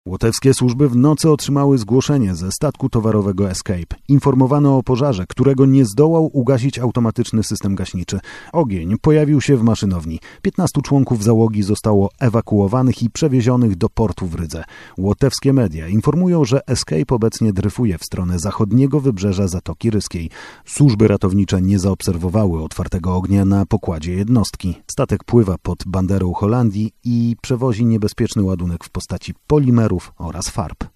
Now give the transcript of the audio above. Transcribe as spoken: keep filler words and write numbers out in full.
Łotewskie służby w nocy otrzymały zgłoszenie ze statku towarowego Escape. Informowano o pożarze, którego nie zdołał ugasić automatyczny system gaśniczy. Ogień pojawił się w maszynowni. piętnastu członków załogi zostało ewakuowanych i przewiezionych do portu w Rydze. Łotewskie media informują, że Escape obecnie dryfuje w stronę zachodniego wybrzeża Zatoki Ryskiej. Służby ratownicze nie zaobserwowały otwartego ognia na pokładzie jednostki. Statek pływa pod banderą Holandii i przewozi niebezpieczny ładunek w postaci polimerów oraz farb.